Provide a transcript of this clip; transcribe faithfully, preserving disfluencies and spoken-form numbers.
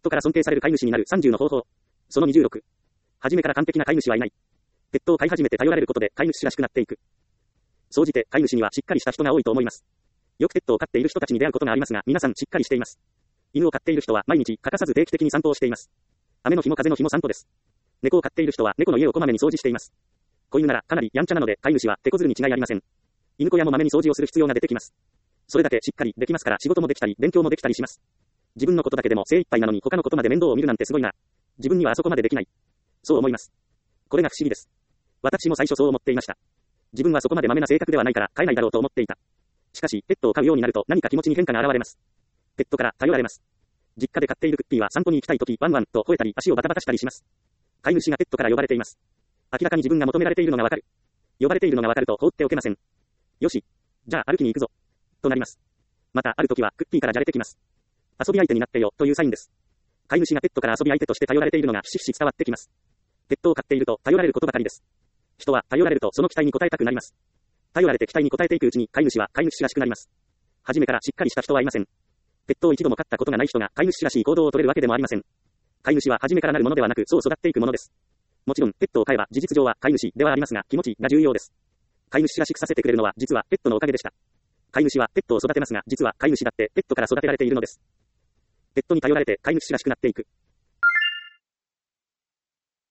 トから尊敬される飼い主になるさんじゅうの方法。そのにじゅうろく。初めから完璧な飼い主はいない。ペットを飼い始めて頼られることで飼い主らしくなっていく。総じて飼い主にはしっかりした人が多いと思います。よくペットを飼っている人たちに出会うことがありますが、皆さんしっかりしています。犬を飼っている人は毎日欠かさず定期的に散歩をしています。雨の日も風の日も散歩です。猫を飼っている人は猫の家をこまめに掃除しています。子犬ならかなりやんちゃなので飼い主は手こずるに違いありません。犬小屋もまめに掃除をする必要が出てきます。それだけしっかりできますから仕事もできたり勉強もできたりします。自分のことだけでも精一杯なのに他のことまで面倒を見るなんてすごいな。自分にはあそこまでできない。そう思います。これが不思議です。私も最初そう思っていました。自分はそこまでまめな性格ではないから飼えないだろうと思っていた。しかしペットを飼うようになると何か気持ちに変化が現れます。ペットから頼られます。実家で飼っているクッピーは散歩に行きたいときワンワンと吠えたり足をバタバタしたりします。飼い主がペットから呼ばれています。明らかに自分が求められているのがわかる。呼ばれているのがわかると放っておけません。よし。じゃあ歩きに行くぞ。となります。またあるときはクッピーからじゃれてきます。遊び相手になってよというサインです。飼い主がペットから遊び相手として頼られているのがひしひし伝わってきます。ペットを飼っていると頼られることばかりです。人は頼られるとその期待に応えたくなります。頼られて期待に応えていくうちに飼い主は飼い主らしくなります。初めからしっかりした人はいません。ペットを一度も飼ったことがない人が飼い主らしい行動を取れるわけでもありません。飼い主は初めからなるものではなくそう育っていくものです。もちろんペットを飼えば事実上は飼い主ではありますが気持ちが重要です。飼い主らしくさせてくれるのは実はペットのおかげでした。飼い主はペットを育てますが実は飼い主だってペットから育てられているのです。ペットに頼られて飼い主らしくなっていく。